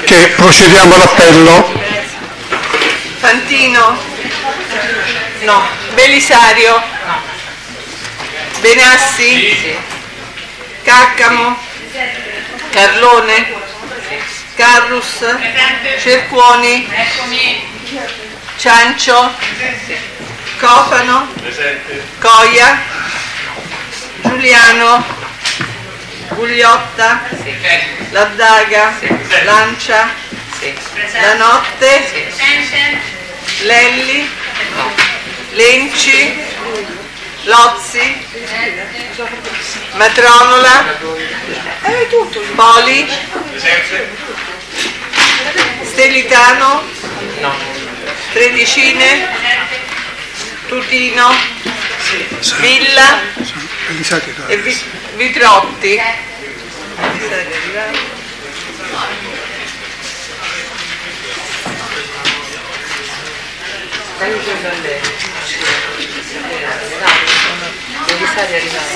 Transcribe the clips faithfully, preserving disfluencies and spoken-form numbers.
che procediamo all'appello. Fantino? No. Belisario? No. Benassi? Sì. Caccamo? Carlone? Carrus? Cercuoni? Ciancio? Cofano? Coia? Giuliano? Gugliotta? Laddaga? Lancia? La Notte? Lelli? Lenci? Lozzi? Matronola? Poli? Stelitano? Tredicine? Tutino? Villa? E Vi- Vitrotti? Belisario è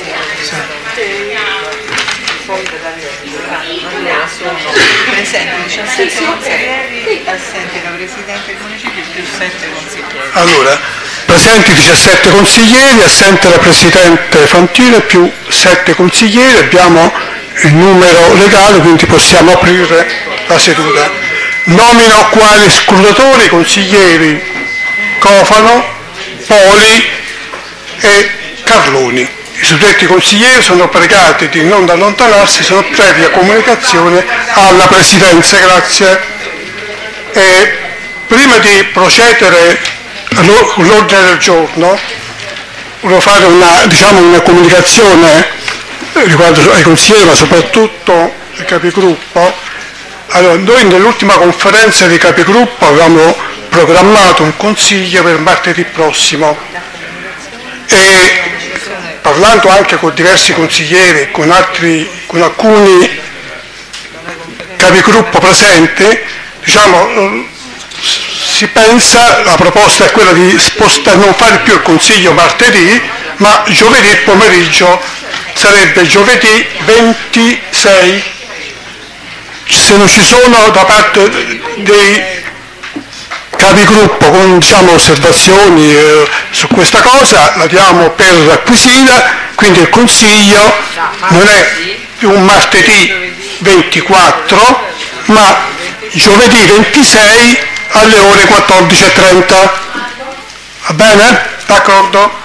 presenti diciassette consiglieri, assente la Presidente del Municipio più sette consiglieri. Allora, presenti diciassette consiglieri, assente la Presidente Fantino più sette consiglieri, abbiamo il numero legale, quindi possiamo aprire la seduta. Nomino quali scrutatori consiglieri Cofano, Poli e Carloni. I suddetti consiglieri sono pregati di non allontanarsi, sono previa comunicazione alla Presidenza. Grazie. E prima di procedere all'ordine del giorno, volevo fare una, diciamo, una comunicazione riguardo ai consiglieri, ma soprattutto ai capigruppo. Allora, noi nell'ultima conferenza dei capigruppo avevamo programmato un consiglio per martedì prossimo e parlando anche con diversi consiglieri, con altri, con alcuni capigruppo presenti, diciamo, si pensa, la proposta è quella di spostare, non fare più il consiglio martedì, ma giovedì pomeriggio, sarebbe giovedì ventisei. Se non ci sono da parte dei capigruppo con, diciamo, osservazioni eh, su questa cosa, la diamo per acquisita, quindi il consiglio non è più un martedì ventiquattro, ma giovedì ventisei alle ore quattordici e trenta. Va bene? D'accordo?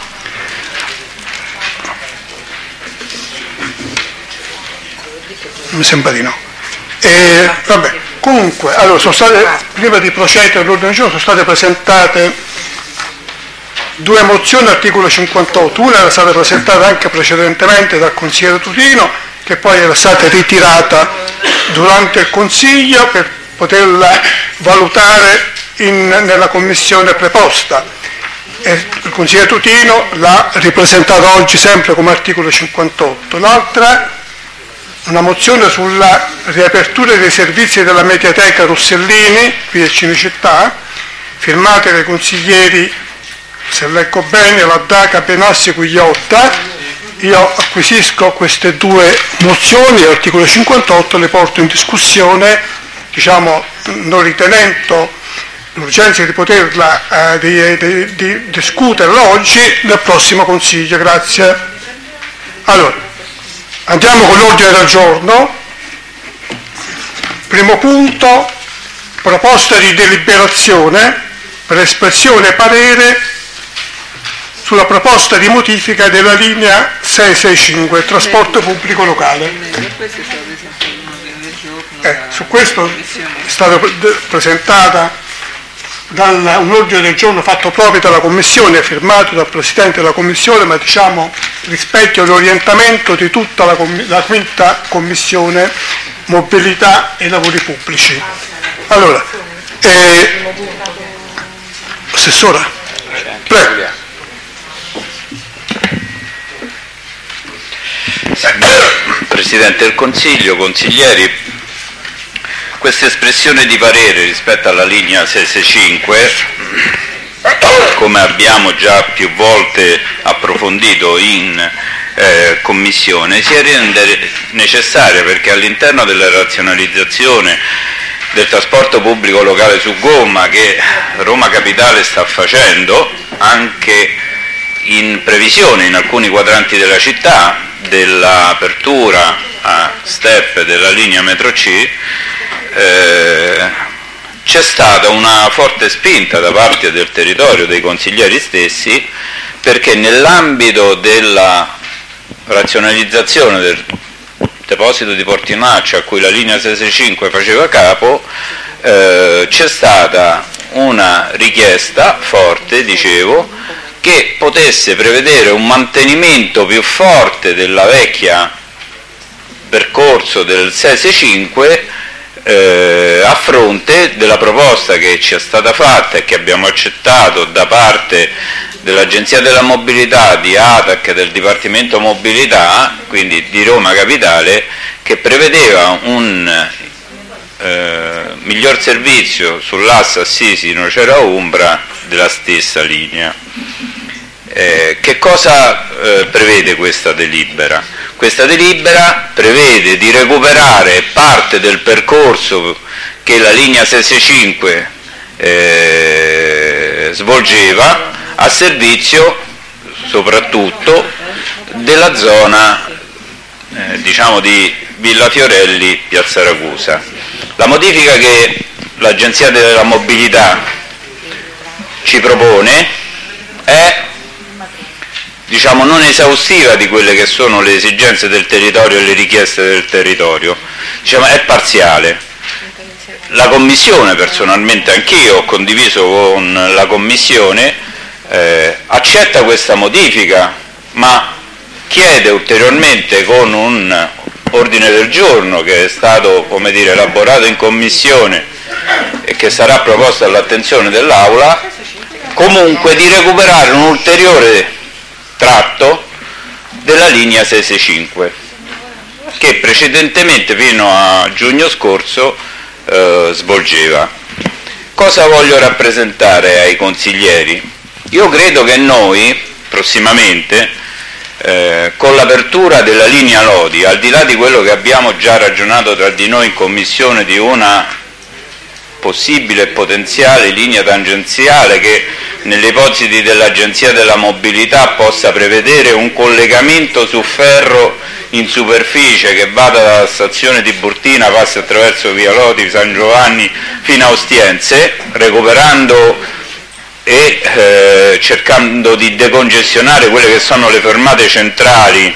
Mi sembra di no. E, vabbè. Comunque, allora, sono state, prima di procedere all'ordine del giorno, sono state presentate due mozioni articolo cinquantotto, una era stata presentata anche precedentemente dal consigliere Tutino, che poi era stata ritirata durante il consiglio per poterla valutare in, nella commissione preposta. E il consigliere Tutino l'ha ripresentata oggi sempre come articolo cinquantotto. L'altra, una mozione sulla riapertura dei servizi della Mediateca Rossellini, qui a Cinecittà, firmate dai consiglieri, se leggo bene, Laddaga, Benassi e Gugliotta. Io acquisisco queste due mozioni, l'articolo cinquantotto, le porto in discussione, diciamo, non ritenendo l'urgenza di poterla, eh, di, di, di discuterla oggi nel prossimo consiglio. Grazie. Allora, andiamo con l'ordine del giorno. Primo punto, proposta di deliberazione per espressione parere sulla proposta di modifica della linea sei sei cinque, trasporto pubblico locale. Eh, su questo è stata presentata dal, un ordine del giorno fatto proprio dalla Commissione, firmato dal Presidente della Commissione, ma diciamo rispecchia l'orientamento di tutta la, la quinta Commissione Mobilità e Lavori Pubblici. Allora, eh, Assessora, prego. Presidente del Consiglio, consiglieri, questa espressione di parere rispetto alla linea sei sei cinque, come abbiamo già più volte approfondito in eh, Commissione, si rende necessaria perché all'interno della razionalizzazione del trasporto pubblico locale su gomma che Roma Capitale sta facendo, anche in previsione in alcuni quadranti della città dell'apertura a step della linea metro C, eh, c'è stata una forte spinta da parte del territorio, dei consiglieri stessi, perché nell'ambito della razionalizzazione del deposito di Portinaccia a cui la linea sei sei cinque faceva capo, eh, c'è stata una richiesta forte, dicevo, che potesse prevedere un mantenimento più forte della vecchia percorso del sei sei cinque eh, a fronte della proposta che ci è stata fatta e che abbiamo accettato da parte dell'Agenzia della Mobilità, di A T A C e del Dipartimento Mobilità, quindi di Roma Capitale, che prevedeva un eh, miglior servizio sull'asse Assisi-Nocera-Umbra della stessa linea. Eh, che cosa eh, prevede questa delibera? Questa delibera prevede di recuperare parte del percorso che la linea sei sei cinque eh, svolgeva a servizio soprattutto della zona eh, diciamo di Villa Fiorelli, Piazza Ragusa. La modifica che l'Agenzia della Mobilità ci propone è diciamo non esaustiva di quelle che sono le esigenze del territorio e le richieste del territorio, diciamo, è parziale. La Commissione, personalmente anch'io ho condiviso con la Commissione, eh, accetta questa modifica, ma chiede ulteriormente con un ordine del giorno che è stato, come dire, elaborato in Commissione e che sarà proposto all'attenzione dell'Aula, comunque di recuperare un ulteriore tratto della linea sei sei cinque che precedentemente fino a giugno scorso eh, svolgeva. Cosa voglio rappresentare ai consiglieri? Io credo che noi prossimamente eh, con l'apertura della linea Lodi, al di là di quello che abbiamo già ragionato tra di noi in Commissione di una possibile e potenziale linea tangenziale che nelle ipotesi dell'Agenzia della Mobilità possa prevedere un collegamento su ferro in superficie che vada dalla stazione di Burtina, passi attraverso Via Lodi, San Giovanni fino a Ostiense, recuperando e eh, cercando di decongestionare quelle che sono le fermate centrali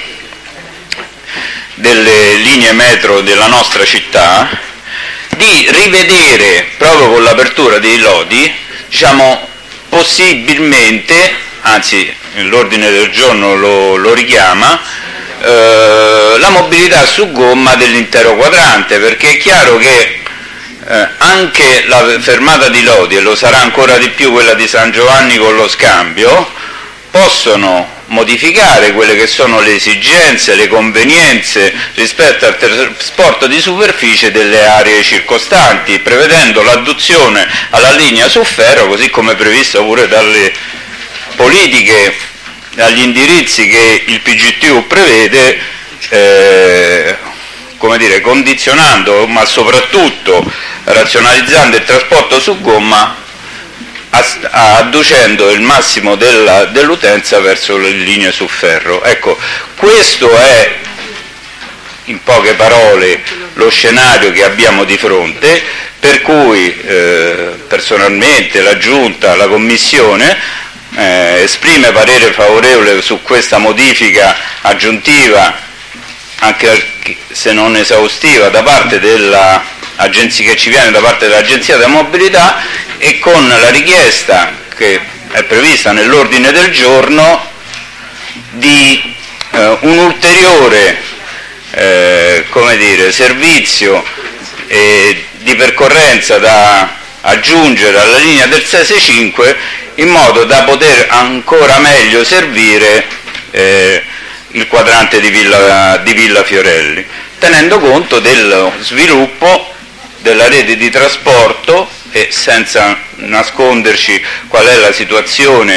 delle linee metro della nostra città, di rivedere proprio con l'apertura dei Lodi, diciamo possibilmente, anzi l'ordine del giorno lo, lo richiama, eh, la mobilità su gomma dell'intero quadrante, perché è chiaro che eh, anche la fermata di Lodi, e lo sarà ancora di più quella di San Giovanni con lo scambio, possono modificare quelle che sono le esigenze, le convenienze rispetto al trasporto di superficie delle aree circostanti, prevedendo l'adduzione alla linea su ferro, così come previsto pure dalle politiche, dagli indirizzi che il P G T U prevede, eh, come dire, condizionando, ma soprattutto razionalizzando il trasporto su gomma, adducendo il massimo della, dell'utenza verso le linee su ferro. Ecco, questo è in poche parole lo scenario che abbiamo di fronte, per cui eh, personalmente la Giunta, la Commissione eh, esprime parere favorevole su questa modifica aggiuntiva, anche se non esaustiva, da parte della Agenzia, che ci viene da parte dell'Agenzia della Mobilità, e con la richiesta che è prevista nell'ordine del giorno di eh, un ulteriore eh, come dire, servizio eh, di percorrenza da aggiungere alla linea del sei sei cinque, in modo da poter ancora meglio servire eh, il quadrante di Villa, di Villa Fiorelli, tenendo conto dello sviluppo della rete di trasporto e senza nasconderci qual è la situazione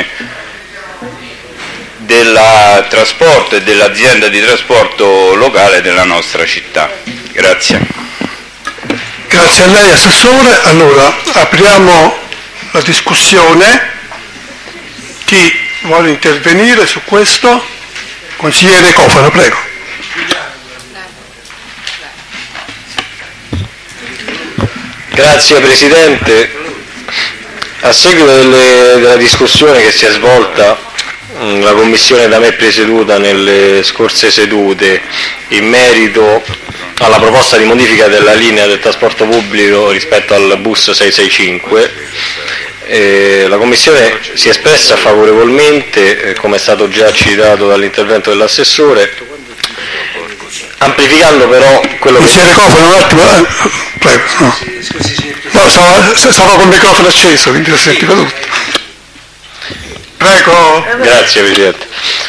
del trasporto e dell'azienda di trasporto locale della nostra città. Grazie. Grazie. Grazie a lei Assessore. Allora apriamo la discussione. Chi vuole intervenire su questo? Consigliere Cofano, prego. Grazie Presidente. A seguito delle, della discussione che si è svolta mh, la Commissione da me presieduta nelle scorse sedute in merito alla proposta di modifica della linea del trasporto pubblico rispetto al bus seicentosessantacinque, eh, la Commissione si è espressa favorevolmente, eh, come è stato già citato dall'intervento dell'assessore, amplificando però quello che... Consigliere Cofano, un attimo, eh, prego. No, no stavo, stavo con il microfono acceso, quindi lo sentiva tutto. Prego. Grazie Presidente.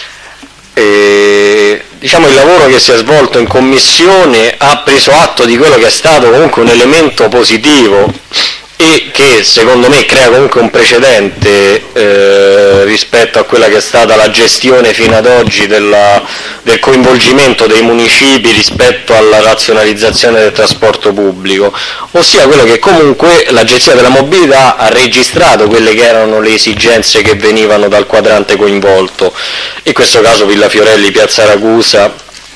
E, diciamo, il lavoro che si è svolto in Commissione ha preso atto di quello che è stato comunque un elemento positivo e che secondo me crea comunque un precedente eh, rispetto a quella che è stata la gestione fino ad oggi della, del coinvolgimento dei municipi rispetto alla razionalizzazione del trasporto pubblico, ossia quello che comunque l'Agenzia della Mobilità ha registrato quelle che erano le esigenze che venivano dal quadrante coinvolto, in questo caso Villa Fiorelli, Piazza Ragusa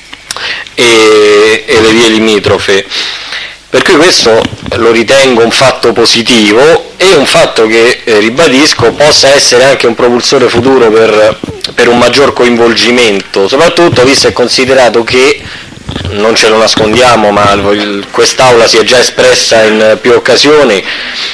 e, e le vie limitrofe. Per cui questo lo ritengo un fatto positivo e un fatto che, eh, ribadisco, possa essere anche un propulsore futuro per, per un maggior coinvolgimento, soprattutto visto e considerato che, non ce lo nascondiamo, ma quest'Aula si è già espressa in più occasioni,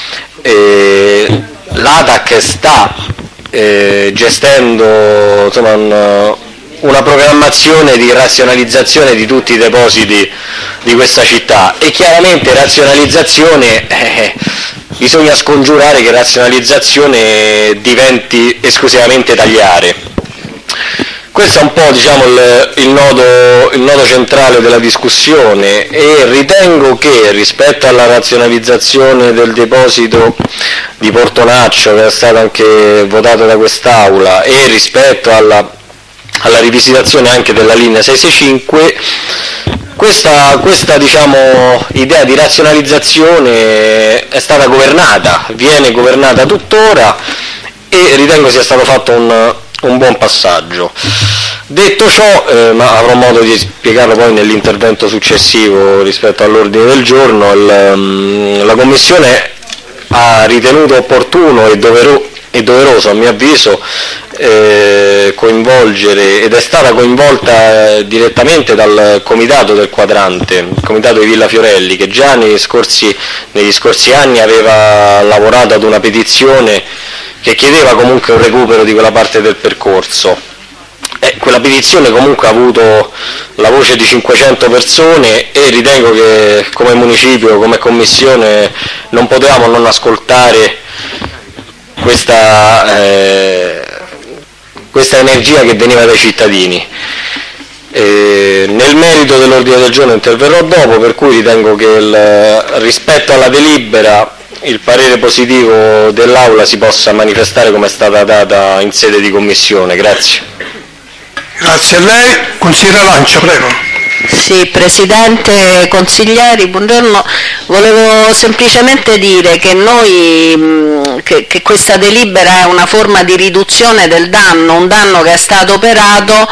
eh, l'A T A C sta eh, gestendo insomma, un, una programmazione di razionalizzazione di tutti i depositi di questa città e chiaramente razionalizzazione, eh, bisogna scongiurare che razionalizzazione diventi esclusivamente tagliare. Questo è un po', diciamo, il, il, nodo, il nodo centrale della discussione e ritengo che rispetto alla razionalizzazione del deposito di Portonaccio, che è stato anche votato da quest'Aula, e rispetto alla alla rivisitazione anche della linea seicentosessantacinque, questa, questa diciamo, idea di razionalizzazione è stata governata, viene governata tuttora e ritengo sia stato fatto un, un buon passaggio. Detto ciò, eh, ma avrò modo di spiegarlo poi nell'intervento successivo rispetto all'ordine del giorno, il, la Commissione ha ritenuto opportuno e doveroso è doveroso a mio avviso eh, coinvolgere, ed è stata coinvolta eh, direttamente dal comitato del quadrante, il comitato di Villa Fiorelli, che già negli scorsi, negli scorsi anni aveva lavorato ad una petizione che chiedeva comunque un recupero di quella parte del percorso. Eh, quella petizione comunque ha avuto la voce di cinquecento persone e ritengo che come municipio, come commissione non potevamo non ascoltare Questa, eh, questa energia che veniva dai cittadini. Eh, nel merito dell'ordine del giorno interverrò dopo, per cui ritengo che il, rispetto alla delibera il parere positivo dell'Aula si possa manifestare come è stata data in sede di Commissione. Grazie. Grazie a lei. Consigliere Lancia, prego. Sì, Presidente, consiglieri, buongiorno. Volevo semplicemente dire che noi, che, che questa delibera è una forma di riduzione del danno, un danno che è stato operato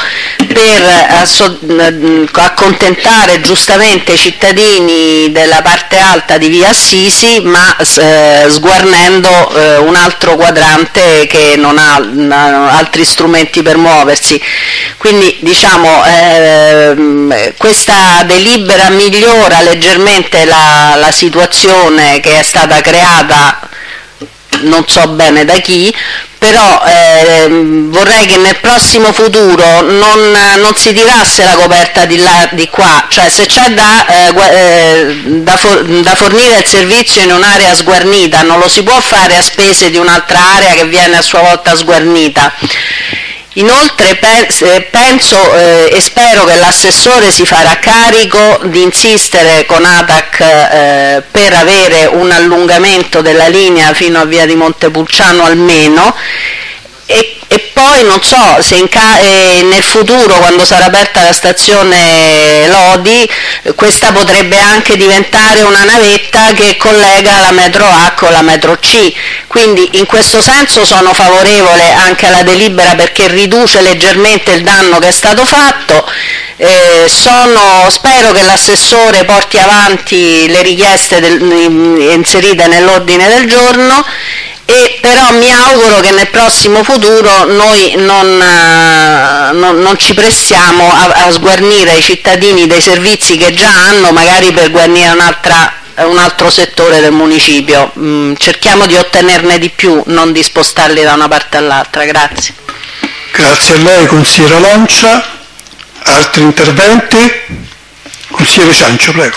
per accontentare giustamente i cittadini della parte alta di Via Assisi, ma eh, sguarnendo eh, un altro quadrante che non ha n- altri strumenti per muoversi. Quindi diciamo eh, questa delibera migliora leggermente la, la situazione che è stata creata, non so bene da chi, però eh, vorrei che nel prossimo futuro non, non si tirasse la coperta di là di qua, cioè se c'è da, eh, da, for, da fornire il servizio in un'area sguarnita non lo si può fare a spese di un'altra area che viene a sua volta sguarnita. Inoltre penso eh, e spero che l'assessore si farà carico di insistere con A T A C eh, per avere un allungamento della linea fino a Via di Montepulciano almeno, e e poi non so se in ca- eh, nel futuro, quando sarà aperta la stazione Lodi, questa potrebbe anche diventare una navetta che collega la metro A con la metro C, quindi in questo senso sono favorevole anche alla delibera perché riduce leggermente il danno che è stato fatto. Eh, sono, spero che l'assessore porti avanti le richieste del, inserite nell'ordine del giorno, e però mi auguro che nel prossimo futuro noi non, eh, non, non ci prestiamo a, a sguarnire ai cittadini dei servizi che già hanno, magari per guarnire un'altra, un altro settore del municipio. Mm, cerchiamo di ottenerne di più, non di spostarli da una parte all'altra. Grazie. Grazie a lei, consigliere Lancia. Altri interventi? Consigliere Ciancio, prego.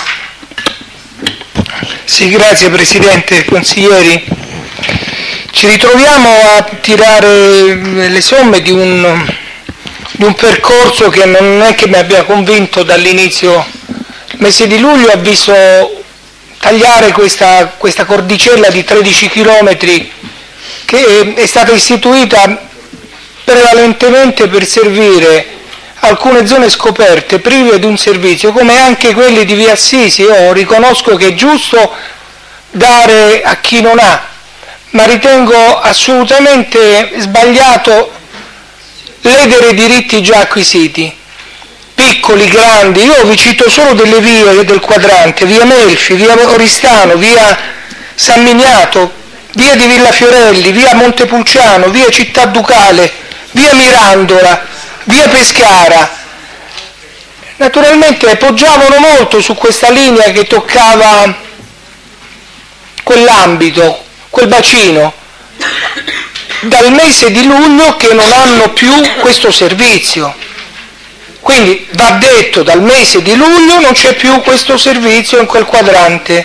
Sì, grazie Presidente, consiglieri. Ci ritroviamo a tirare le somme di un, di un percorso che non è che mi abbia convinto dall'inizio. Il mese di luglio ha visto tagliare questa, questa cordicella di tredici chilometri che è stata istituita prevalentemente per servire alcune zone scoperte prive di un servizio, come anche quelli di via Assisi. Io riconosco che è giusto dare a chi non ha, ma ritengo assolutamente sbagliato ledere diritti già acquisiti, piccoli, grandi. Io vi cito solo delle vie del quadrante: via Melfi, via Oristano, via San Miniato, via di Villa Fiorelli, via Montepulciano, via Città Ducale, via Mirandola, via Pescara. Naturalmente poggiavano molto su questa linea che toccava quell'ambito, quel bacino, dal mese di luglio che non hanno più questo servizio. Quindi va detto, dal mese di luglio non c'è più questo servizio in quel quadrante.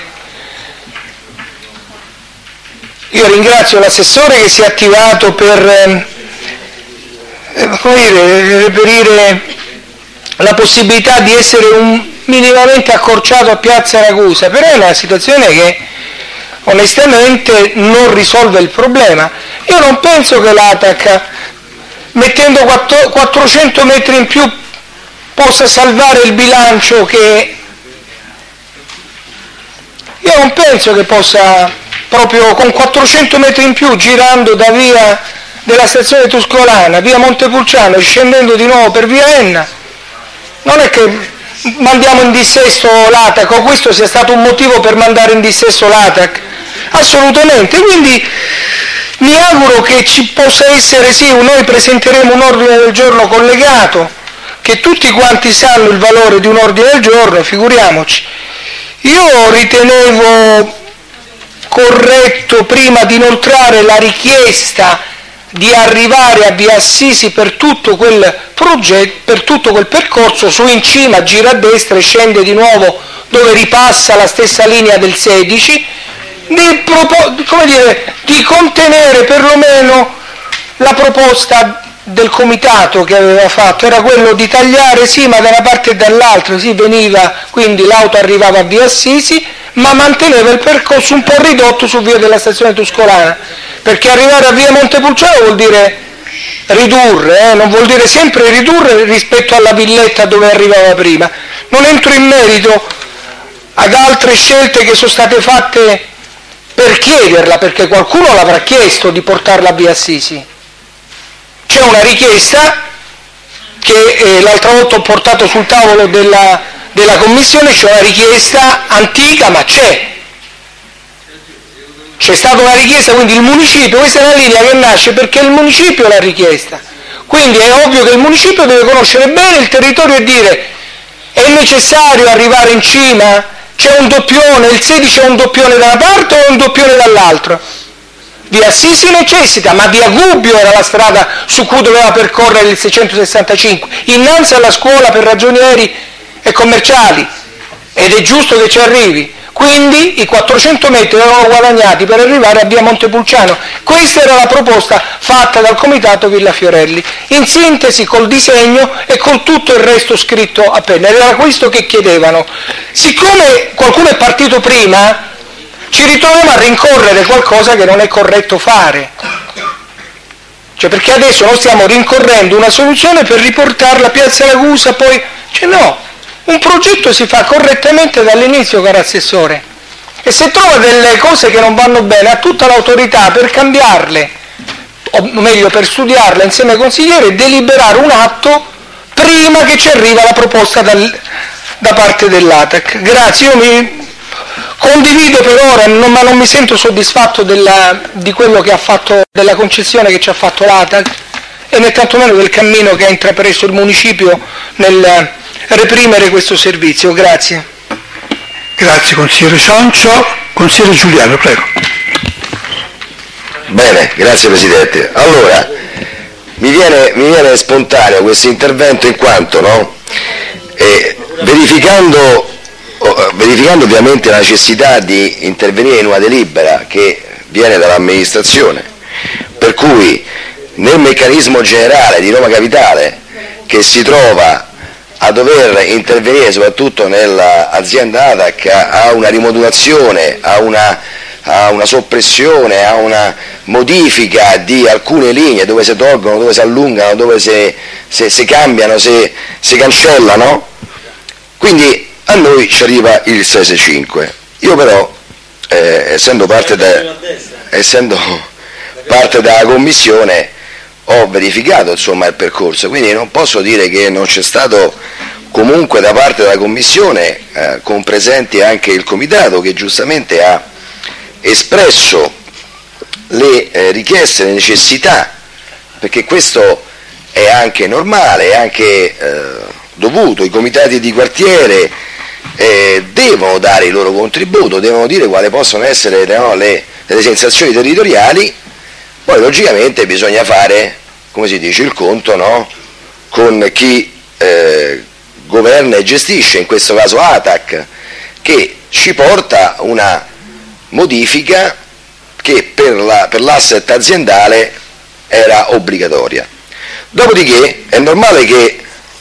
Io ringrazio l'assessore che si è attivato per Eh, come dire, reperire la possibilità di essere un, minimamente accorciato a Piazza Ragusa, però è una situazione che onestamente non risolve il problema. Io non penso che l'A T A C, mettendo quattrocento metri in più, possa salvare il bilancio che... Io non penso che possa, proprio con quattrocento metri in più, girando da via della stazione Tuscolana, via Montepulciano, scendendo di nuovo per via Enna, non è che mandiamo in dissesto l'A T A C, o questo sia stato un motivo per mandare in dissesto l'A T A C, assolutamente. Quindi mi auguro che ci possa essere, sì, noi presenteremo un ordine del giorno collegato, che tutti quanti sanno il valore di un ordine del giorno, figuriamoci. Io ritenevo corretto, prima di inoltrare la richiesta di arrivare a via Assisi per tutto quel progetto, per tutto quel percorso, su in cima gira a destra e scende di nuovo dove ripassa la stessa linea del sedici, di, propo- come dire, di contenere perlomeno la proposta del comitato che aveva fatto, era quello di tagliare, sì, ma da una parte e dall'altra, sì, veniva, quindi l'auto arrivava a via Assisi, ma manteneva il percorso un po' ridotto su via della stazione Tuscolana, perché arrivare a via Montepulciano vuol dire ridurre, eh? Non vuol dire sempre ridurre rispetto alla villetta dove arrivava prima. Non entro in merito ad altre scelte che sono state fatte per chiederla, perché qualcuno l'avrà chiesto di portarla a via Assisi. C'è una richiesta che eh, l'altra volta ho portato sul tavolo della, della commissione, c'è una richiesta antica, ma c'è. C'è stata una richiesta, quindi il municipio, questa è una linea che nasce perché il municipio l'ha richiesta. Quindi è ovvio che il municipio deve conoscere bene il territorio e dire: è necessario arrivare in cima? C'è un doppione, il sedici è un doppione da una parte o un doppione dall'altra? Via Assisi necessita, ma via Gubbio era la strada su cui doveva percorrere il seicentosessantacinque, innanzi alla scuola per ragionieri e commerciali, ed è giusto che ci arrivi. Quindi i quattrocento metri erano guadagnati per arrivare a via Montepulciano. Questa era la proposta fatta dal comitato Villa Fiorelli, in sintesi col disegno e con tutto il resto scritto a penna. Era questo che chiedevano. Siccome qualcuno è partito prima, ci ritroviamo a rincorrere qualcosa che non è corretto fare. Cioè, perché adesso noi stiamo rincorrendo una soluzione per riportarla a Piazza Ragusa, poi... Cioè no, un progetto si fa correttamente dall'inizio, caro assessore, e se trova delle cose che non vanno bene ha tutta l'autorità per cambiarle, o meglio per studiarle insieme ai consiglieri e deliberare un atto prima che ci arriva la proposta dal, da parte dell'A T A C. Grazie, io mi condivido per ora, non, ma non mi sento soddisfatto della, di quello che ha fatto, della concessione che ci ha fatto l'A T A C e né tantomeno del cammino che ha intrapreso il municipio nel reprimere questo servizio. Grazie. Grazie consigliere Sancio. Consigliere Giuliano, prego. Bene, grazie Presidente. Allora, mi viene, mi viene spontaneo questo intervento in quanto, no, eh, verificando, oh, verificando ovviamente la necessità di intervenire in una delibera che viene dall'amministrazione, per cui nel meccanismo generale di Roma Capitale che si trova a dover intervenire soprattutto nell'azienda A T A C a una rimodulazione, a una, a una soppressione, a una modifica di alcune linee dove si tolgono, dove si allungano, dove si, si, si cambiano, si, si cancellano, quindi a noi ci arriva il sei sei cinque. Io però, eh, essendo parte da, essendo parte della commissione, ho verificato insomma il percorso, quindi non posso dire che non c'è stato comunque da parte della Commissione, eh, con presenti anche il Comitato che giustamente ha espresso le eh, richieste, le necessità, perché questo è anche normale, è anche eh, dovuto, i comitati di quartiere eh, devono dare il loro contributo, devono dire quali possono essere no, le, le sensazioni territoriali. Poi logicamente bisogna fare, come si dice, il conto no? con chi eh, governa e gestisce, in questo caso A T A C, che ci porta una modifica che per, la, per l'asset aziendale era obbligatoria. Dopodiché è normale che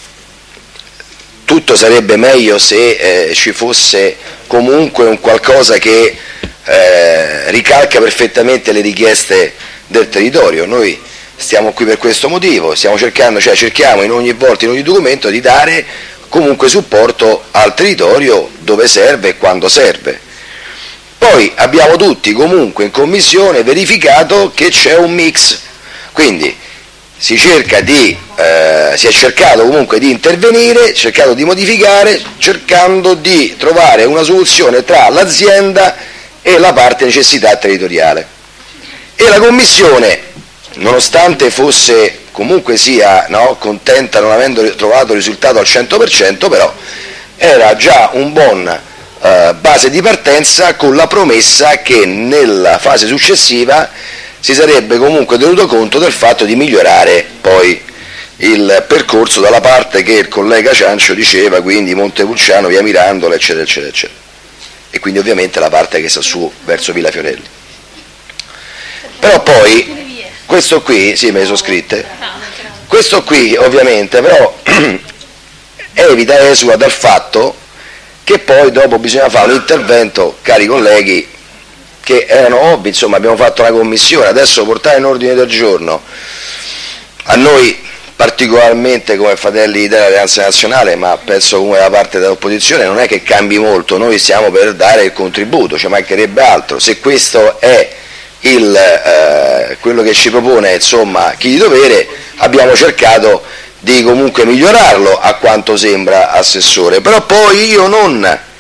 tutto sarebbe meglio se eh, ci fosse comunque un qualcosa che eh, ricalca perfettamente le richieste del territorio. Noi stiamo qui per questo motivo, stiamo cercando, cioè cerchiamo in ogni volta, in ogni documento di dare comunque supporto al territorio dove serve e quando serve. Poi abbiamo tutti comunque in commissione verificato che c'è un mix, quindi si cerca di, eh, si è cercato comunque di intervenire, cercato di modificare, cercando di trovare una soluzione tra l'azienda e la parte necessità territoriale. E la Commissione, nonostante fosse comunque sia no, contenta non avendo trovato il risultato al cento per cento, però era già un buon eh, base di partenza con la promessa che nella fase successiva si sarebbe comunque tenuto conto del fatto di migliorare poi il percorso dalla parte che il collega Ciancio diceva, quindi Montepulciano, via Mirandola, eccetera, eccetera, eccetera. E quindi ovviamente la parte che sta su verso Villa Fiorelli. Però poi, questo qui, sì me le sono scritte, questo qui ovviamente però evita, esula dal fatto che poi dopo bisogna fare un intervento, cari colleghi, che erano ovvi, insomma abbiamo fatto una commissione, adesso portare in ordine del giorno, a noi particolarmente come Fratelli d'Italia Alleanza Nazionale, ma penso come da parte dell'opposizione, non è che cambi molto, noi stiamo per dare il contributo, ci mancherebbe altro, se questo è Il, eh, quello che ci propone insomma chi di dovere, abbiamo cercato di comunque migliorarlo a quanto sembra assessore, però poi io non,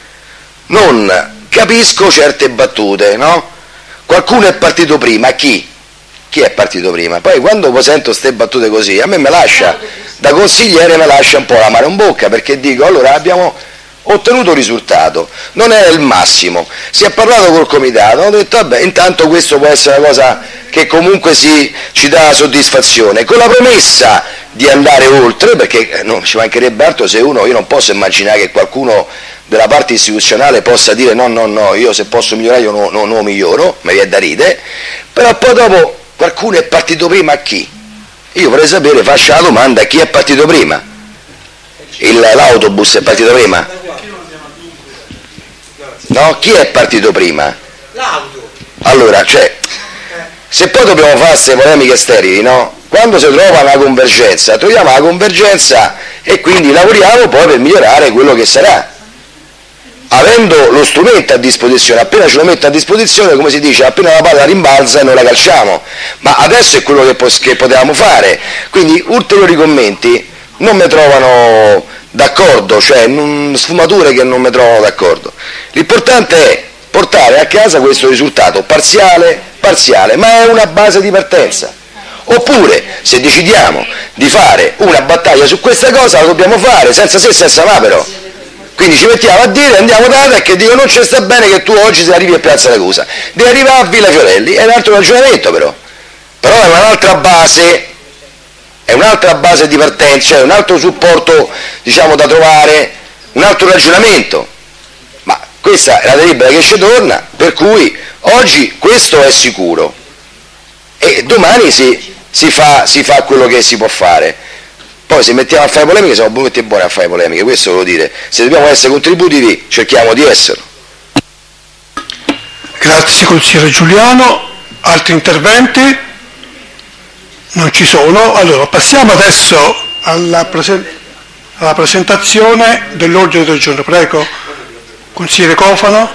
non capisco certe battute, no? Qualcuno è partito prima, chi? Chi è partito prima? Poi quando sento queste battute così a me me lascia, da consigliere me lascia un po' la mano in bocca, perché dico allora abbiamo ottenuto un risultato, non era il massimo, si è parlato col comitato, hanno detto vabbè intanto questo può essere una cosa che comunque si, ci dà soddisfazione, con la promessa di andare oltre, perché non ci mancherebbe altro se uno, io non posso immaginare che qualcuno della parte istituzionale possa dire no no no, io se posso migliorare io non no, no, miglioro, mi viene da ridere, però poi dopo qualcuno è partito prima a chi? Io vorrei sapere, faccio la domanda, chi è partito prima? Il, l'autobus è partito prima? No, chi è partito prima? L'auto. Allora, cioè, se poi dobbiamo fare queste polemiche sterili, no? quando si trova una convergenza, troviamo la convergenza e quindi lavoriamo poi per migliorare quello che sarà. Avendo lo strumento a disposizione, appena ce lo mette a disposizione, come si dice, appena la palla rimbalza noi la calciamo, ma adesso è quello che, che potevamo fare, quindi ulteriori commenti non mi trovano d'accordo, cioè non, sfumature che non mi trovano d'accordo. L'importante è portare a casa questo risultato parziale, parziale, ma è una base di partenza. Oppure, se decidiamo di fare una battaglia su questa cosa, la dobbiamo fare, senza se e senza ma però. Quindi ci mettiamo a dire, andiamo da te che dico non ci sta bene che tu oggi se arrivi a Piazza Ragusa, devi arrivare a Villa Fiorelli, è un altro ragionamento però, però è un'altra base, è un'altra base di partenza, è un altro supporto, diciamo, da trovare, un altro ragionamento, ma questa è la delibera che ci torna, per cui oggi questo è sicuro e domani si, si, fa, si fa quello che si può fare. Poi se mettiamo a fare polemiche siamo buoni e buoni a fare polemiche, questo volevo dire, se dobbiamo essere contributivi cerchiamo di esserlo. Grazie consigliere Giuliano, altri interventi? Non ci sono, allora passiamo adesso alla, presen- alla presentazione dell'ordine del giorno, prego consigliere Cofano.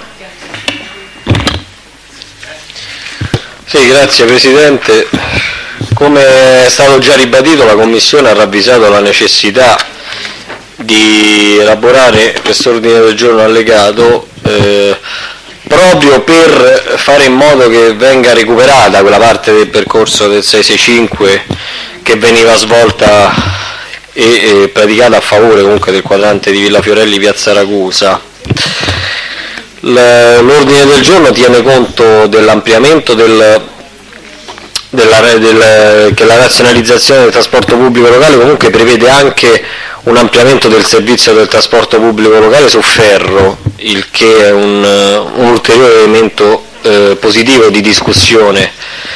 Sì, grazie Presidente. Come è stato già ribadito, la Commissione ha ravvisato la necessità di elaborare quest'ordine del giorno allegato eh, proprio per fare in modo che venga recuperata quella parte del percorso del sei sei cinque che veniva svolta e, e praticata a favore comunque del quadrante di Villa Fiorelli Piazza Ragusa. L'ordine del giorno tiene conto dell'ampliamento del Della, del, che la razionalizzazione del trasporto pubblico locale comunque prevede anche un ampliamento del servizio del trasporto pubblico locale su ferro, il che è un, un ulteriore elemento eh, positivo di discussione.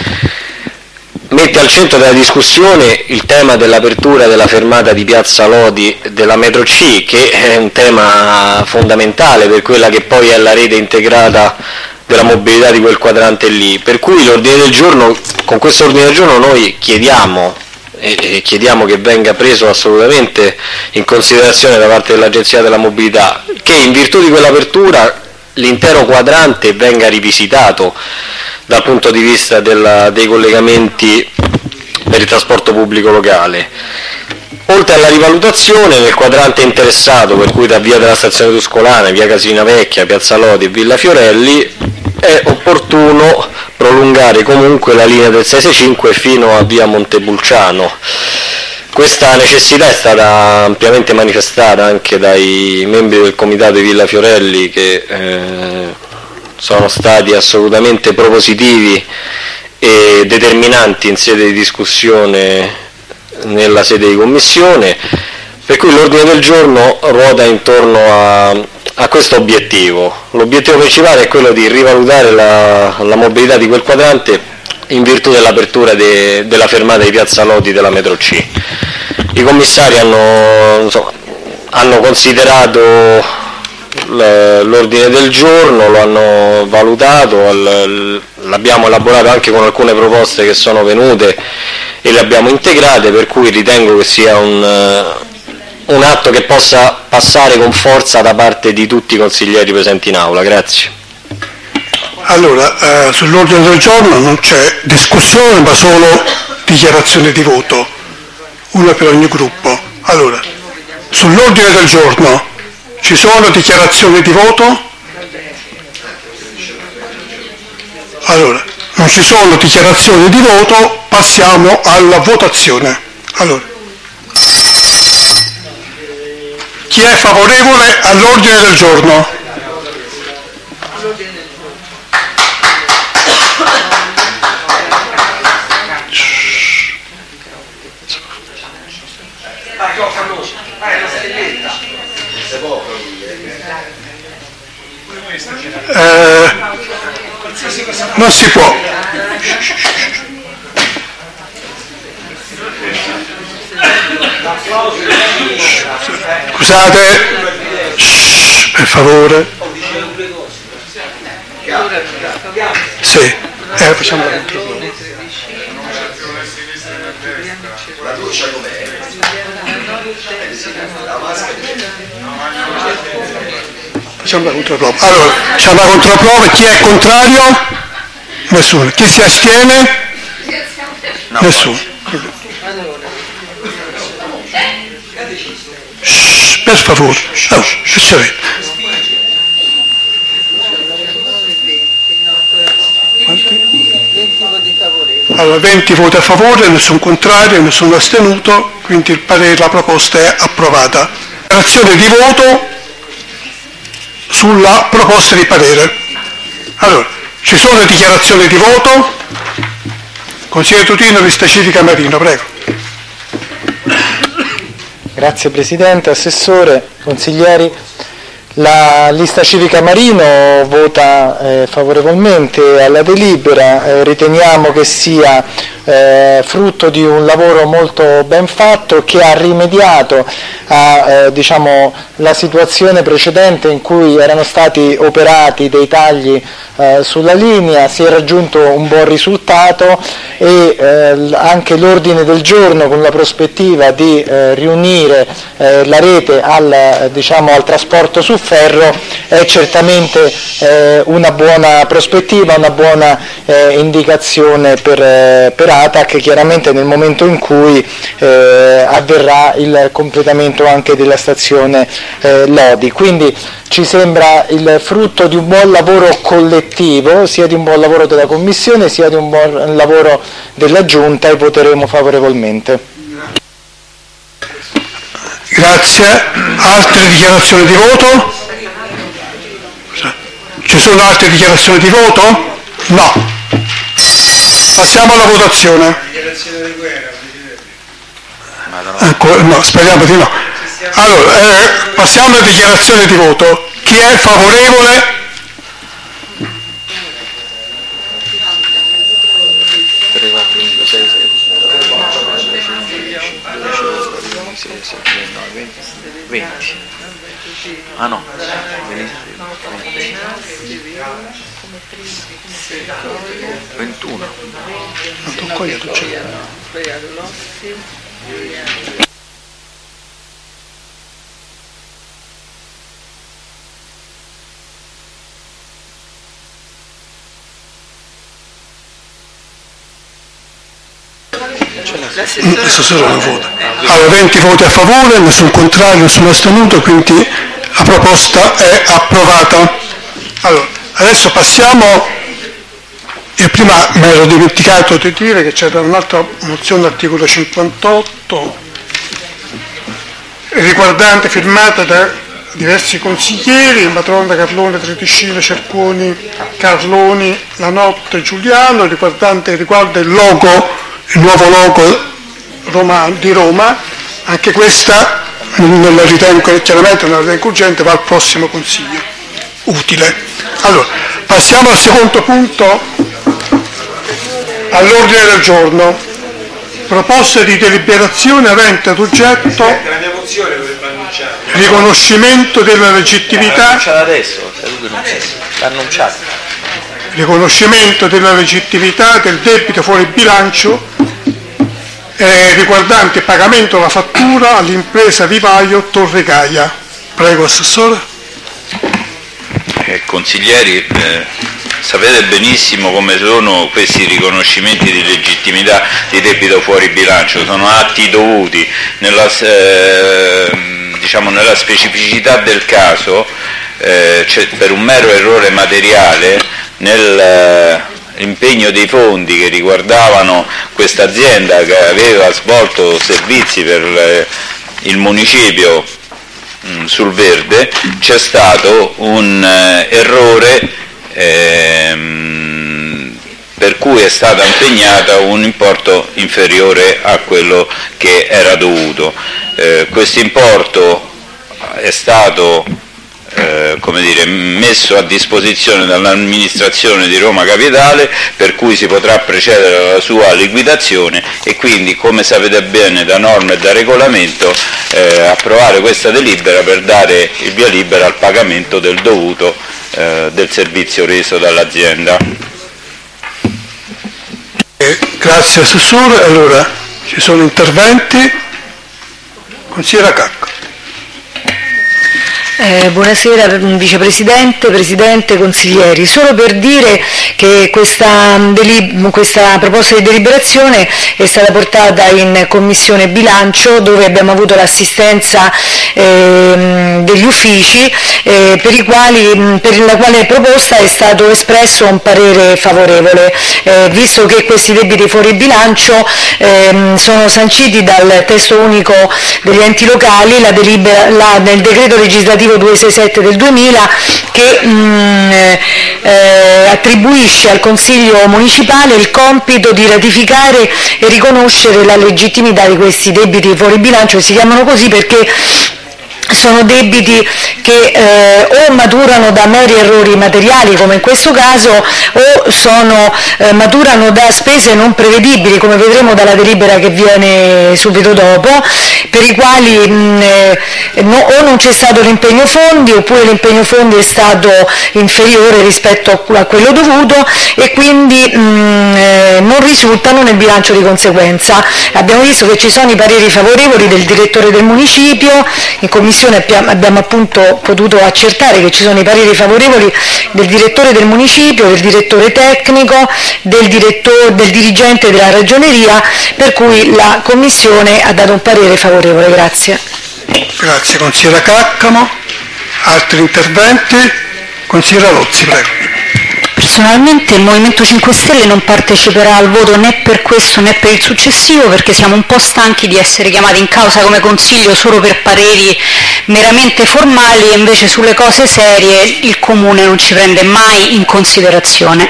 Mette al centro della discussione il tema dell'apertura della fermata di Piazza Lodi della metro C, che è un tema fondamentale per quella che poi è la rete integrata della mobilità di quel quadrante lì, per cui l'ordine del giorno, con questo ordine del giorno noi chiediamo e, e chiediamo che venga preso assolutamente in considerazione da parte dell'Agenzia della Mobilità che in virtù di quell'apertura l'intero quadrante venga rivisitato dal punto di vista della, dei collegamenti per il trasporto pubblico locale. Oltre alla rivalutazione nel quadrante interessato, per cui da via della stazione Tuscolana, via Casina Vecchia, Piazza Lodi e Villa Fiorelli, è opportuno prolungare comunque la linea del sei sei cinque fino a via Montepulciano. Questa necessità è stata ampiamente manifestata anche dai membri del comitato di Villa Fiorelli che eh, sono stati assolutamente propositivi e determinanti in sede di discussione nella sede di commissione, per cui l'ordine del giorno ruota intorno a, a questo obiettivo. L'obiettivo principale è quello di rivalutare la, la mobilità di quel quadrante in virtù dell'apertura de, della fermata di Piazza Lodi della metro C. I commissari hanno, insomma, hanno considerato l'ordine del giorno, lo hanno valutato, l'abbiamo elaborato anche con alcune proposte che sono venute e le abbiamo integrate, per cui ritengo che sia un, un atto che possa passare con forza da parte di tutti i consiglieri presenti in aula. Grazie. Allora, eh, sull'ordine del giorno non c'è discussione ma solo dichiarazione di voto, una per ogni gruppo. Allora, sull'ordine del giorno ci sono dichiarazioni di voto? Allora, non ci sono dichiarazioni di voto, passiamo alla votazione. Allora, chi è favorevole all'ordine del giorno? Eh, non si può. Scusate, per favore. Sì, eh, facciamo la controprova. La doccia com'è? La maschera. Facciamo la controprova. Allora, facciamo la controprova. Chi è contrario? Nessuno. Chi si astiene? Nessuno. Shhh, per favore. Allora, shh, Allora, venti voti a favore, nessun contrario, nessun astenuto, quindi il parere, la proposta è approvata. Dichiarazione di voto sulla proposta di parere. Allora, ci sono dichiarazioni di voto? Consigliere Tutino, lista civica Marino, prego. Grazie Presidente, Assessore, consiglieri. La lista civica Marino vota eh, favorevolmente alla delibera, eh, riteniamo che sia eh, frutto di un lavoro molto ben fatto che ha rimediato a eh, diciamo, la situazione precedente in cui erano stati operati dei tagli eh, sulla linea, si è raggiunto un buon risultato e eh, anche l'ordine del giorno con la prospettiva di eh, riunire eh, la rete al, diciamo, al trasporto su ferro è certamente eh, una buona prospettiva, una buona eh, indicazione per, eh, per A T A C, chiaramente nel momento in cui eh, avverrà il completamento anche della stazione eh, Lodi. Quindi ci sembra il frutto di un buon lavoro collettivo, sia di un buon lavoro della Commissione sia di un buon lavoro della Giunta, e voteremo favorevolmente. Grazie. Altre dichiarazioni di voto? Ci sono altre dichiarazioni di voto? No. Passiamo alla votazione. Ancora, no, speriamo di no. Allora, eh, passiamo alla dichiarazione di voto. Chi è favorevole? venti. Ah no, ventuno. Non tocco io, tu c'è. L'assessore non vota. Allora, venti voti a favore, nessun contrario, nessun astenuto, quindi la proposta è approvata. Allora, adesso passiamo, io prima mi ero dimenticato di dire che c'era un'altra mozione articolo cinquantotto riguardante, firmata da diversi consiglieri, Matronda, Carlone, Treticino, Cerconi, Carloni, Lanotte, Giuliano, riguardante, riguarda il logo, il nuovo logo Roma, di Roma. Anche questa non la ritengo, chiaramente non la ritengo urgente, va al prossimo consiglio, utile. Allora, passiamo al secondo punto all'ordine del giorno, proposta di deliberazione avente ad oggetto riconoscimento della legittimità riconoscimento della legittimità del debito fuori bilancio eh, riguardante il pagamento della fattura all'impresa vivaio Torre Gaia. Prego, Assessore. Eh, consiglieri, eh, sapete benissimo come sono questi riconoscimenti di legittimità di debito fuori bilancio, sono atti dovuti nella, eh, diciamo, nella specificità del caso, eh, cioè per un mero errore materiale nell'impegno dei fondi che riguardavano questa azienda che aveva svolto servizi per eh, il municipio mh, sul verde. C'è stato un eh, errore ehm, per cui è stata impegnata un importo inferiore a quello che era dovuto. Eh, questo importo è stato Eh, come dire, messo a disposizione dall'amministrazione di Roma Capitale, per cui si potrà procedere alla sua liquidazione e quindi, come sapete bene da norma e da regolamento, eh, approvare questa delibera per dare il via libera al pagamento del dovuto eh, del servizio reso dall'azienda. Eh, grazie Assessore. Allora, ci sono interventi. Consigliera Cacca. Eh, buonasera Vicepresidente, Presidente, consiglieri. Solo per dire che questa, questa proposta di deliberazione è stata portata in Commissione Bilancio, dove abbiamo avuto l'assistenza eh, degli uffici, eh, per, i quali, per la quale proposta è stato espresso un parere favorevole, eh, visto che questi debiti fuori bilancio eh, sono sanciti dal testo unico degli enti locali, la delibera, la, nel decreto legislativo duecentosessantasette del duemila, che mh, eh, attribuisce al Consiglio municipale il compito di ratificare e riconoscere la legittimità di questi debiti fuori bilancio. Si chiamano così perché sono debiti che eh, o maturano da meri errori materiali, come in questo caso, o sono, eh, maturano da spese non prevedibili, come vedremo dalla delibera che viene subito dopo, per i quali mh, eh, no, o non c'è stato l'impegno fondi, oppure l'impegno fondi è stato inferiore rispetto a quello dovuto, e quindi mh, eh, non risultano nel bilancio di conseguenza. Abbiamo visto che ci sono i pareri favorevoli del direttore del municipio. In commissione abbiamo appunto potuto accertare che ci sono i pareri favorevoli del direttore del municipio, del direttore tecnico, del, direttore, del dirigente della ragioneria, per cui la commissione ha dato un parere favorevole. Grazie. Grazie consigliera Caccamo. Altri interventi? Consigliera Lozzi, prego. Personalmente il Movimento cinque Stelle non parteciperà al voto né per questo né per il successivo, perché siamo un po' stanchi di essere chiamati in causa come Consiglio solo per pareri meramente formali, e invece sulle cose serie il Comune non ci prende mai in considerazione.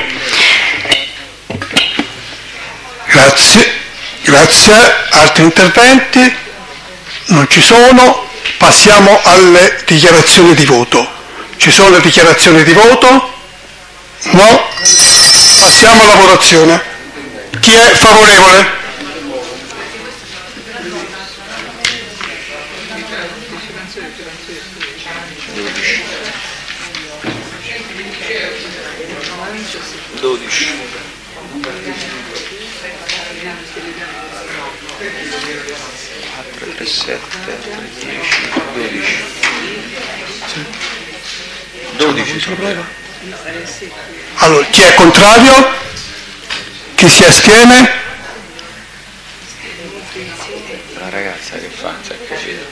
Grazie. Grazie. Altri interventi? Non ci sono. Passiamo alle dichiarazioni di voto. Ci sono dichiarazioni di voto? No? Passiamo alla votazione. Chi è favorevole? dodici. quattro, tre, sette, dieci, dodici. dodici sono prego. Allora, chi è contrario? Chi si astiene? La ragazza che fa? C'è capito?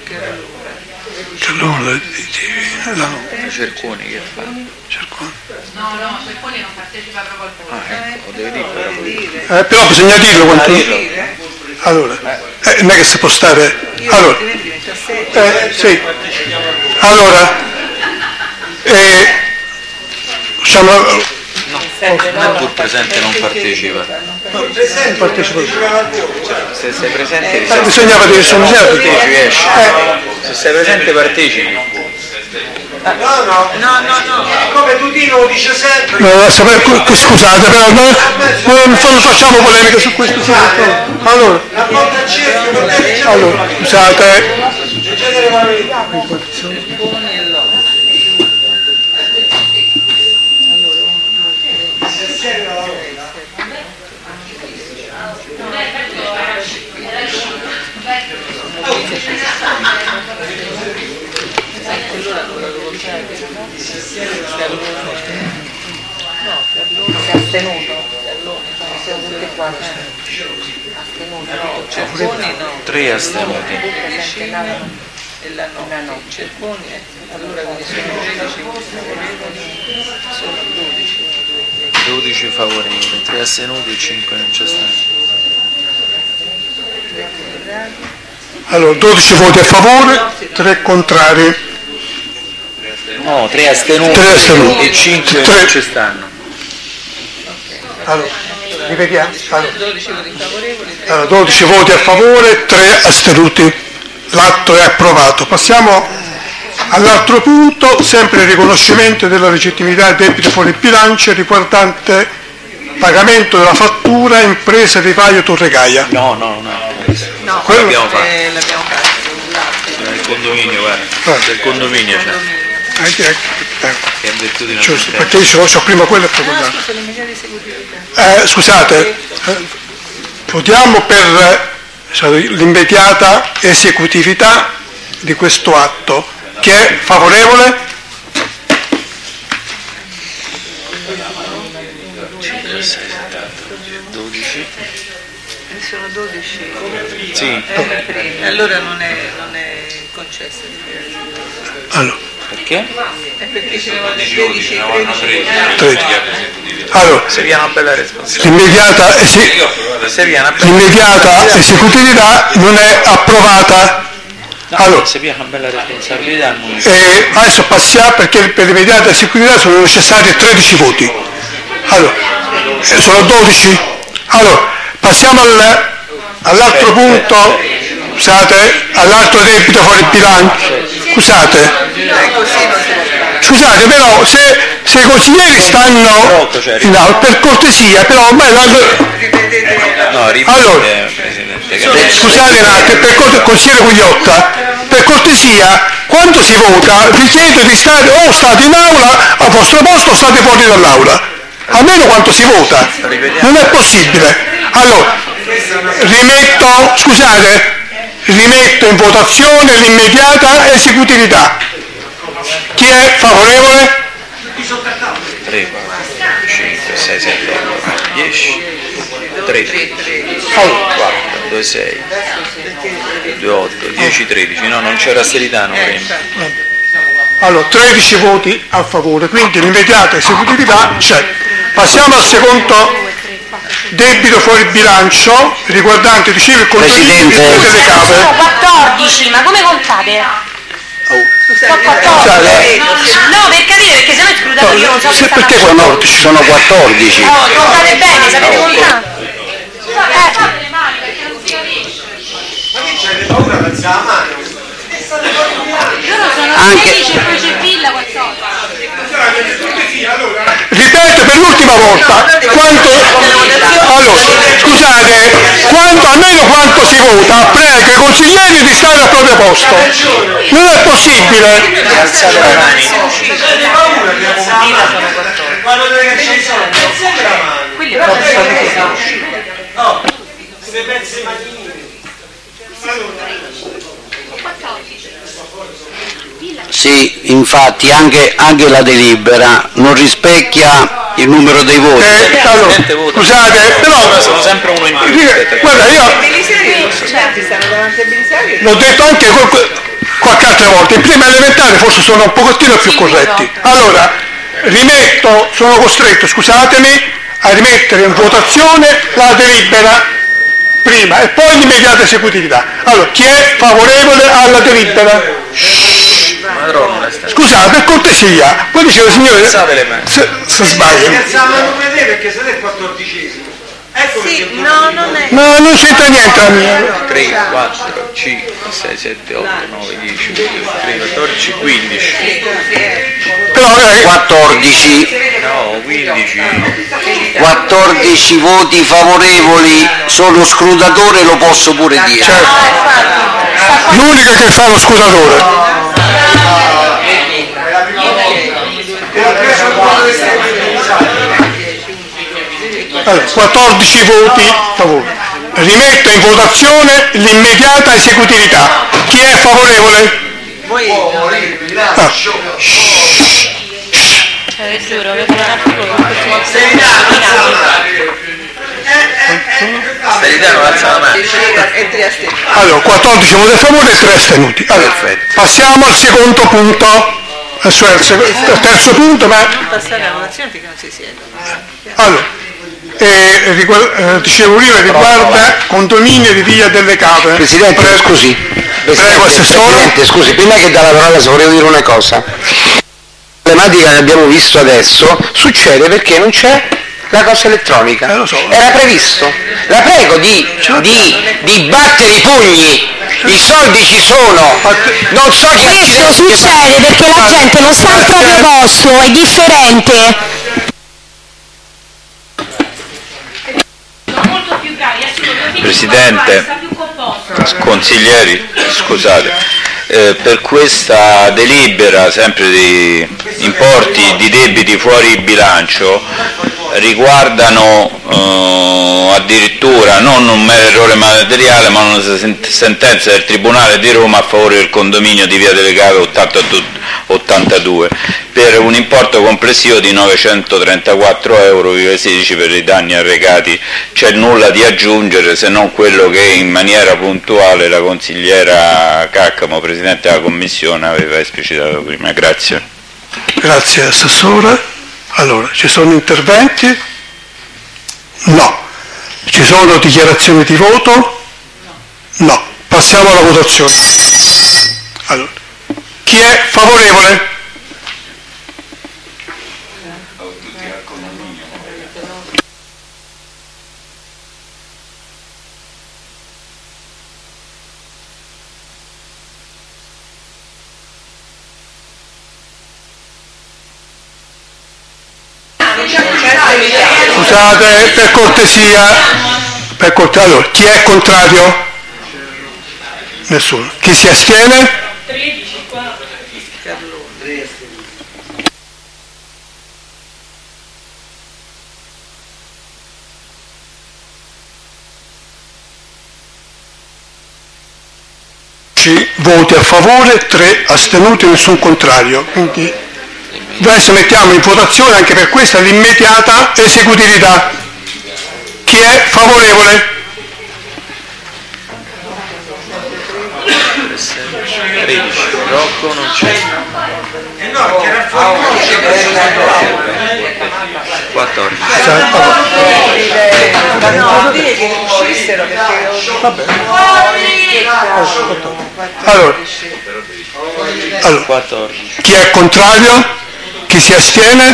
Cerconi che fa? Cerconi. No, no, Cerconi non partecipa proprio al voto. Ah, ecco, lo deve dire però. Eh, però bisogna dirlo quanto... Eh. Allora, eh, non è che si può stare... Allora, eh, sì. Allora, eh, diciamo... No, pur presente non partecipa. Non partecipa. Se sei presente Eh, bisognava dire sono partecipi, esci. Se sei presente partecipi. No, no, no, no, no, come Tutino lo dice sempre. No, sapere, scusate, però no, non, non facciamo polemiche su questo. Sì, allora, allora, scusate. Tre astenuti. E l'hanno Cerconi, allora quindi sono dodici favorevoli, sono dodici. dodici favorevoli, tre astenuti e cinque non c'è stato. Allora, dodici voti a favore, tre contrari. No, tre astenuti, tre astenuti. e cinque tre. non ci stanno. Allora, ripetiamo. Allora, dodici voti favorevoli, allora, dodici voti a favore, tre astenuti. L'atto è approvato. Passiamo all'altro punto, sempre il riconoscimento della legittimità del debito fuori bilancio riguardante pagamento della fattura impresa Vivaio Torregaia. No, no, no. no, Quello- l'abbiamo fatto. Eh, l'abbiamo fatto. Nel condominio, guarda. Ah. Del condominio c'è. Eh, ecco. Eh, giusto, perché io ho prima quello e poi quello. Ah, scusa, l'immediata esecutività. Eh, scusate, eh, votiamo per eh, l'immediata esecutività di questo atto. Chi è favorevole? dodici. Sono dodici. Sì. Eh, allora non è, non è concessa. Allora. Perché? È perché ce ne vogliono tredici, tredici. tredici. Allora, se viene una bella responsabilità. L'immediata, esi- l'immediata esecutività non è approvata. Allora, se viene una bella responsabilità. eh, adesso passiamo perché per l'immediata esecutività sono necessari tredici voti. Allora, eh, sono dodici. Allora, passiamo al, all'altro punto, scusate, all'altro debito fuori bilancio. Scusate, scusate però se, se i consiglieri stanno in aula, per cortesia, però ormai la, allora, scusate un attimo, per cortesia, consigliere Gugliotta, per cortesia, quando si vota vi chiedo di stare o state in aula al vostro posto o state fuori dall'aula, almeno quando si vota, non è possibile. Allora, rimetto, scusate, rimetto in votazione l'immediata esecutività. Chi è favorevole? tre, quattro, cinque, sei, sette, otto, dieci, tredici, quattro, due, sei, due, otto, dieci, tredici. No, non c'era Seritano prima. Allora, tredici voti a favore, quindi l'immediata esecutività c'è. Passiamo al secondo debito fuori bilancio riguardante riceve il condominio delle case. Sono quattordici, ma come contate? Sono quattordici. No, per capire, perché se no escludete io non so se che perché quattordici? Sono quattordici. No, contate bene, sapete contare? Anche ripeto per l'ultima volta, quanto, allora, scusate, quanto, almeno quanto si vota, prego i consiglieri di stare al proprio posto. Non è possibile. Sì, infatti anche, anche la delibera non rispecchia il numero dei voti. Eh, allora, scusate, però sono sempre uno in più. Guarda, io l'ho detto anche qualche altra volta, in prima elementare forse sono un pochettino più corretti. Allora, rimetto, sono costretto, scusatemi, a rimettere in votazione la delibera prima e poi l'immediata esecutività. Allora, chi è favorevole alla delibera? Scusate, per cortesia, poi dice la signora se, se sbaglia. Perché se è quattordicesimo. Ecco sì, no, non è. No, non c'entra niente la mia. tre, quattro, cinque, sei, sette, otto, nove, dieci, tredici, quattordici, quindici. Però, eh, quattordici. No, quindici. quattordici voti favorevoli, sono scrutatore, lo posso pure dire. certo. L'unica che fa lo scrutatore. Allora, quattordici voti favore. Rimetto in votazione l'immediata esecutività. Chi è favorevole? Voi Ah. È giuro, avete un articolo Seritano alza la mano. e tre astenuti. Allora, quattordici voti a favore e tre astenuti. Allora, passiamo al secondo punto. Adesso è il, sec- il terzo punto, ma Passare alla votazione perché non si siede. allora, eh, rigu- eh, dicevo prima, riguarda condominio di Via delle Cave. Presidente, Prego. scusi. Prego, Assessore. Presidente, scusi, prima che dà la parola se volevo dire una cosa. La problematica che abbiamo visto adesso succede perché non c'è la cosa elettronica. Eh, lo so. Era previsto. La prego di, di, di battere i pugni. I soldi ci sono. Non so che Questo succede perché la gente non sta al proprio posto, è differente. Molto più bravi, adesso due Presidente. sta più composto. Consiglieri, scusate, eh, per questa delibera sempre di importi di debiti fuori bilancio riguardano eh, addirittura non un mero errore materiale ma una sentenza del Tribunale di Roma a favore del condominio di Via delle Cave ottantadue per un importo complessivo di novecentotrentaquattro euro sedici per i danni arrecati. C'è nulla di aggiungere se non quello che in maniera puntuale la consigliera Caccamo, Presidente della Commissione, aveva esplicitato prima. Grazie. Grazie Assessore. Allora, ci sono interventi? No. Ci sono dichiarazioni di voto? No. Passiamo alla votazione. Allora, chi è favorevole? Scusate, per cortesia, per cortesia, allora, chi è contrario? Nessuno. Chi si astiene? Voti a favore, tre astenuti, nessun contrario. Quindi adesso mettiamo in votazione anche per questa l'immediata esecutività. Chi è favorevole? tredici, Rocco non c'è. quattordici. Allora, allora, chi è contrario? Chi si astiene?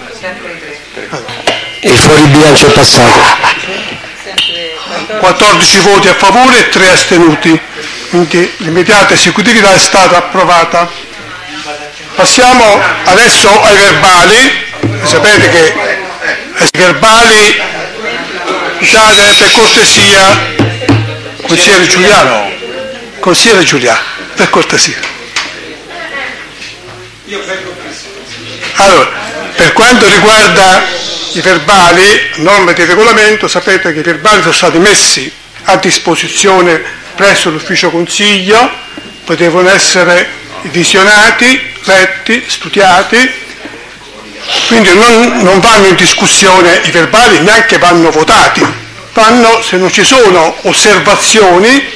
Il fuori bilancio è passato. quattordici voti a favore e tre astenuti. Quindi l'immediata esecutività è stata approvata. Passiamo adesso ai verbali. Sapete che ai verbali, scusate, per cortesia, consigliere Giuliano, consigliere Giuliano, per cortesia. Allora, per quanto riguarda i verbali, norme di regolamento, sapete che i verbali sono stati messi a disposizione presso l'ufficio consiglio, potevano essere visionati, letti, studiati, quindi non, non vanno in discussione i verbali, neanche vanno votati, vanno, se non ci sono osservazioni,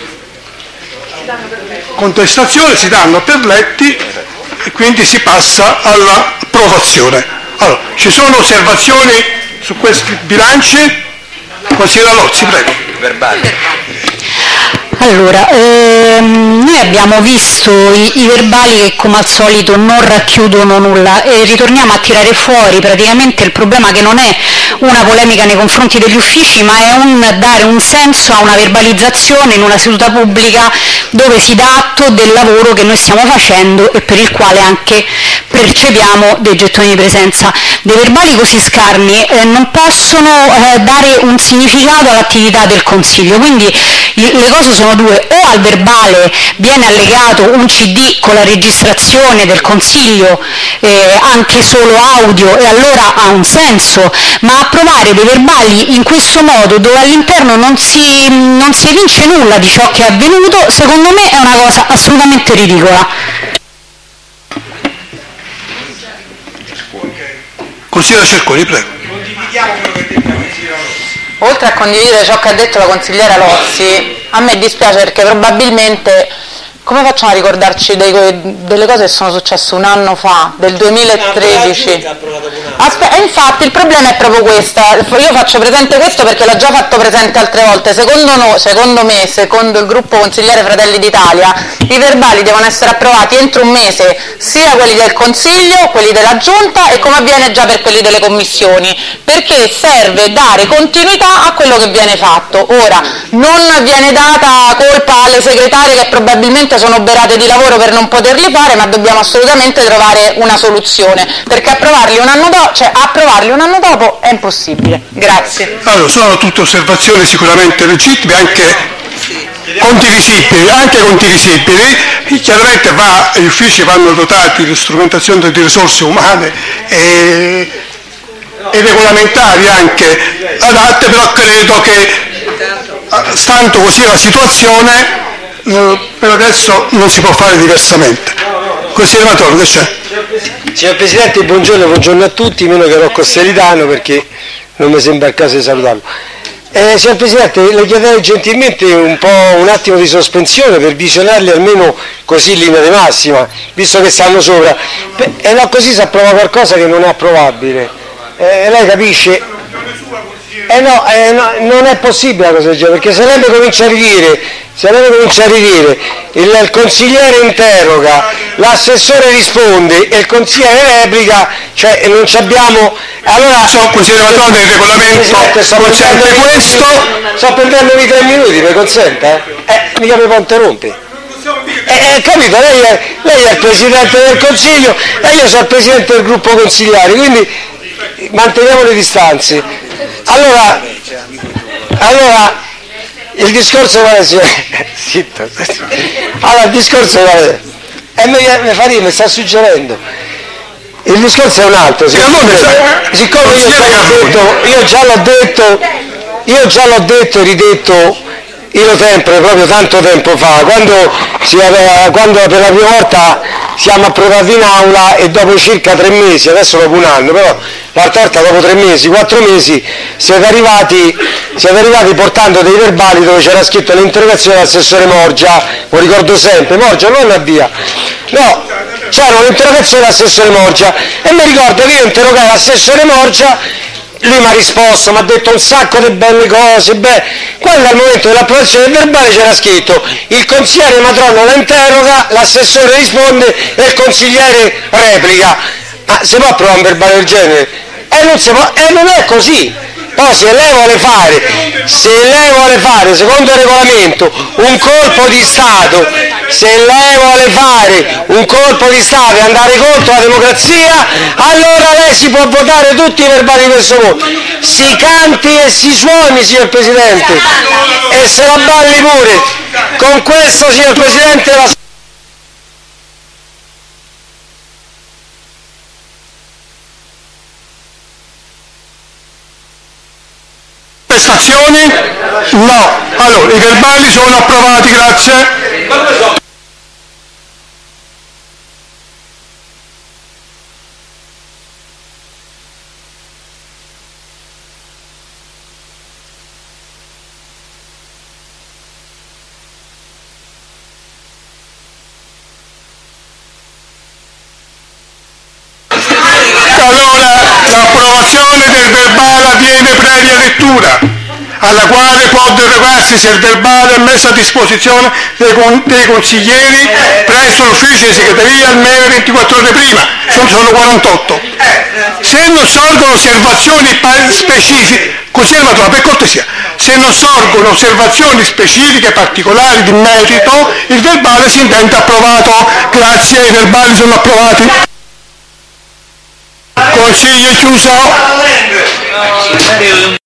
contestazioni, si danno per letti e quindi si passa all'approvazione. Allora, ci sono osservazioni su questi bilanci? Consigliere Lozzi, prego. Verbali. Allora, ehm, noi abbiamo visto i, i verbali che come al solito non racchiudono nulla e ritorniamo a tirare fuori praticamente il problema che non è una polemica nei confronti degli uffici, ma è un dare un senso a una verbalizzazione in una seduta pubblica dove si dà atto del lavoro che noi stiamo facendo e per il quale anche percepiamo dei gettoni di presenza. Dei verbali così scarni eh, non possono eh, dare un significato all'attività del Consiglio, quindi i, le cose sono due: o al verbale viene allegato un C D con la registrazione del Consiglio, eh, anche solo audio, e allora ha un senso, ma approvare dei verbali in questo modo dove all'interno non si, non si evince nulla di ciò che è avvenuto, secondo me è una cosa assolutamente ridicola. Consigliere Cerconi, prego. Condividiamo quello che ha detto la consigliera Lozzi. Oltre a condividere ciò che ha detto la consigliera Lozzi, a me dispiace perché probabilmente come facciamo a ricordarci dei, delle cose che sono successe un anno fa, del duemilatredici? Aspe- e infatti il problema è proprio questo, io faccio presente questo perché l'ho già fatto presente altre volte. Secondo, no, secondo me, secondo il gruppo consigliere Fratelli d'Italia, i verbali devono essere approvati entro un mese, sia quelli del Consiglio, quelli della Giunta e come avviene già per quelli delle commissioni, perché serve dare continuità a quello che viene fatto. Ora, non viene data colpa alle segretarie che probabilmente sono oberate di lavoro per non poterli fare, ma dobbiamo assolutamente trovare una soluzione, perché approvarli un anno dopo, cioè approvarli un anno dopo è impossibile. Grazie. Allora, sono tutte osservazioni sicuramente legittime, anche condivisibili, anche condivisibili, chiaramente va, gli uffici vanno dotati di strumentazione di risorse umane e, e regolamentari anche adatte, però credo che stando così la situazione eh, per adesso non si può fare diversamente. Consigliere che c'è? Signor Presidente, buongiorno, buongiorno a tutti, meno che Rocco Seridano, perché non mi sembra il caso di salutarlo. Eh, signor Presidente, le chiederei gentilmente un po' un attimo di sospensione per visionarli almeno così in linea di massima, visto che stanno sopra. E no, così si approva qualcosa che non è approvabile. Eh, lei capisce? Eh no, eh no, non è possibile una cosa del genere, perché se lei mi comincia a ridire, se lei mi comincia a ridire, il, il consigliere interroga, l'assessore risponde e il consigliere replica, cioè non ci abbiamo. Allora, so, consigliere Matrone, il regolamento consente questo. Sto prendendomi tre minuti, mi consente? Eh, eh mica mi può interrompere. Eh, eh, capito, lei è, lei è il Presidente del Consiglio e io sono il Presidente del gruppo consigliari, quindi manteniamo le distanze. Allora, allora il discorso vale, zitto, allora il discorso vale, e mi, mi fa dire, mi sta suggerendo, il discorso è un altro, siccome, siccome io, già l'ho detto, io già l'ho detto, io già l'ho detto e ridetto io sempre, proprio tanto tempo fa, quando, si aveva, quando per la prima volta siamo approdati in aula e dopo circa tre mesi, adesso dopo un anno, però l'altra volta dopo tre mesi, quattro mesi, siete arrivati, siete arrivati portando dei verbali dove c'era scritto l'interrogazione dell'assessore Morgia, lo ricordo sempre, Morgia non la via, no, c'era un'interrogazione dell'assessore Morgia e mi ricordo che io interrogai l'assessore Morgia. Lui mi ha risposto, mi ha detto un sacco di belle cose, beh, quando al momento dell'approvazione del verbale c'era scritto il consigliere Matrono la interroga, l'assessore risponde e il consigliere replica. Ma si può approvare un verbale del genere? E non, si può, e non è così. Poi se lei vuole fare, se lei vuole fare, secondo il regolamento, un colpo di Stato, se lei vuole fare un colpo di Stato e andare contro la democrazia, allora lei si può votare tutti i verbali di questo voto. Si canti e si suoni, signor Presidente, e se la balli pure. Con questo, signor Presidente, la Prestazioni? No. Allora, i verbali sono approvati, grazie. L'approvazione del verbale avviene previa lettura, alla quale può derogarsi se il verbale è messo a disposizione dei, con, dei consiglieri presso l'ufficio di segreteria almeno ventiquattro ore prima, sono, sono quarantotto. Se non sorgono osservazioni specifiche, consigliere Matrone, per cortesia, se non sorgono osservazioni specifiche particolari di merito, il verbale si intende approvato. Grazie, i verbali sono approvati. Consiglio chiuso.